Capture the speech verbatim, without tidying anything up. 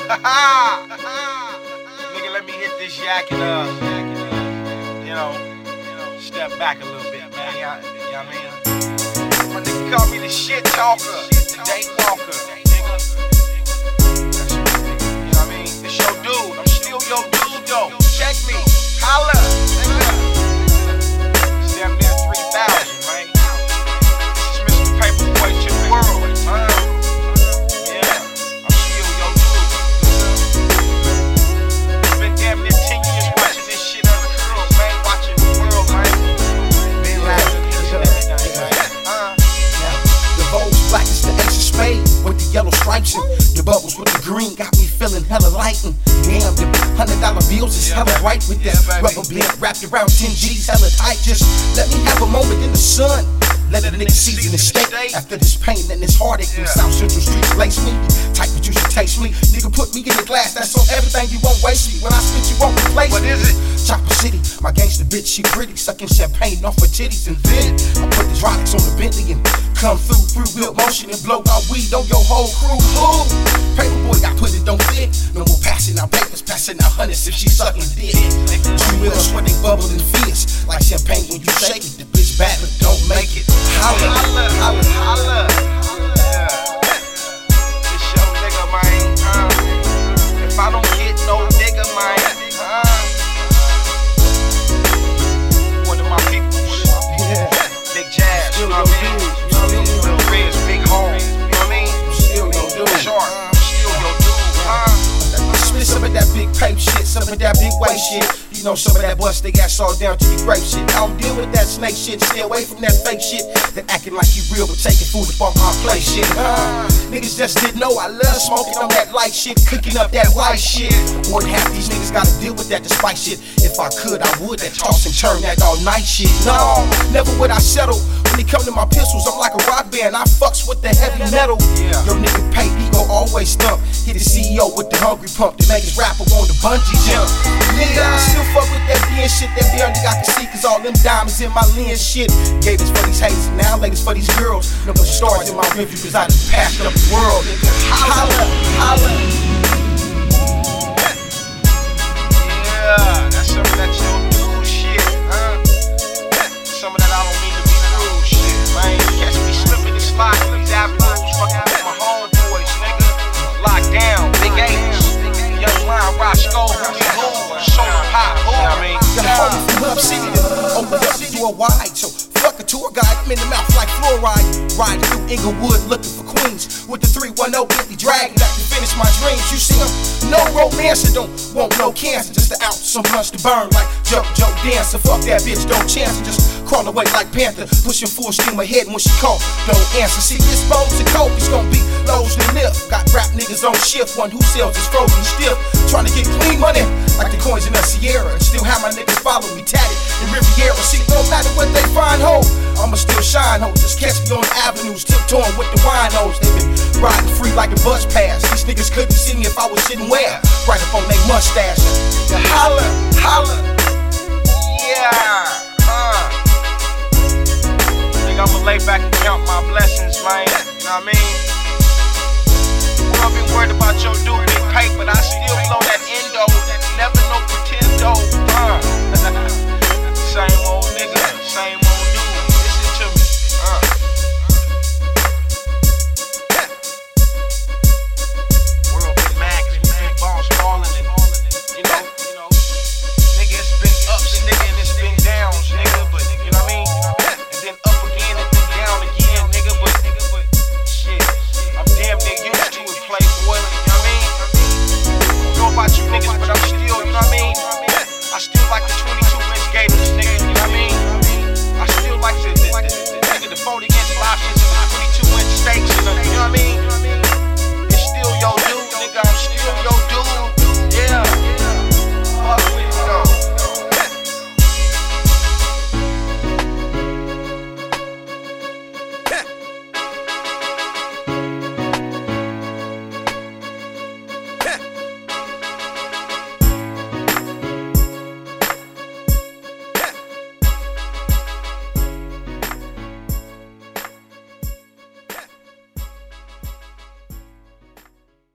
Nigga, let me hit this yak and uh, you know, step back a little bit, man. You know, you know what I mean? My nigga call me the shit talker, the day walker, nigga. You know what I mean? It's your dude. I'm still your dude, though. Check me. Holla, nigga. It's damn near three thousand, man. This is Mister Paperboy to the world, huh? Yellow stripes and the bubbles with the green got me feeling hella lightin'. Damn, the hundred dollar bills is hella bright with that rubber band wrapped around ten G's hella tight. Just let me have a moment in the sun. Let a nigga season the steak after this pain and this heartache. Them South Central streets lace me, type that you should taste me. Nigga, put me in the glass, that's on everything, you won't waste me. When I spit, you won't replace me. What is it? Chopper City, my gangster bitch, she pretty, sucking champagne off her titties. And then I put the Rolex on the Bentley and come through, through wheel motion and blow out weed on your whole crew. Ooh, Paperboy got put it don't fit. No more passing out papers, passing out hundreds if she sucking dick. Two wheels when they bubble and fierce, like champagne when you shake it. The bitch bad but don't make it. Holla, holla, holla, holla. Yeah. It's your nigga, man. Uh, if I don't get no nigga, man, uh, one of my people, yeah. Big Jazz, you know what I mean? You know what I mean? Little Riz, Big Home, you know what I mean? Still your dude. Sharp, I'm still your dude, huh? Spit some of that big pape shit, some of that big weight shit. You know, some of that bust they got all down to the grape shit. I don't deal with that snake shit, stay away from that fake shit. That acting like you real but taking food up on my plate shit. Uh, niggas just didn't know I love smoking on that light shit, cooking up that white shit. More than half these niggas gotta deal with that despite shit. If I could, I would that toss and turn that all night shit. No, never would I settle. When it come to my pistols, I'm like a rock band. I fucks with the heavy metal. Yo, nigga pay, he gon' always stump. Hit the C E O with the hungry pump to make his rapper on the bungee jump. Nigga, I still fuck with that being shit that barely I can see, cause all them diamonds in my lens shit. Gave this for these haters, and now latest for these girls. No more stars in my review, cause I just passed up the world. Holla, holla. Yeah, that's some of that your dude shit, huh? Some of that I don't mean to be rude shit, man. Catch me slipping and sliding these avenues, fucking with my homeboys, nigga. Locked down, Big H, Young Lion, Roscoe, Rudy Hoo, Soda Pop, who? I mean, got a homie from Hub City that opened up the door wide, so fuck a tour guide, I'm in the mouth like fluoride. Riding through Inglewood looking for Queens with the three one oh Bentley drag back to finish my dreams. You see them, no romance and don't want no cancer, just to out some lunch to burn like Joe Joe Dancer. Fuck that bitch, don't chance her, just crawl away like Panther, pushing full steam ahead when she call, don't answer. See this bones and coke is gonna be lows and lift. Got rap niggas on shift, one who sells is frozen stiff, trying to get clean money like the coins in the Sierra, and still have my niggas follow me tatted in Riviera. See, no matter what they find, ho, I'ma still shine, ho. Just catch me on the avenues, tiptoeing with the winos. They been riding free like a bus pass. These niggas couldn't see me if I was sitting where, right up on they mustache. Holla, holla, yeah, huh? Nigga, I'ma lay back and count my blessings, man. You know what I mean?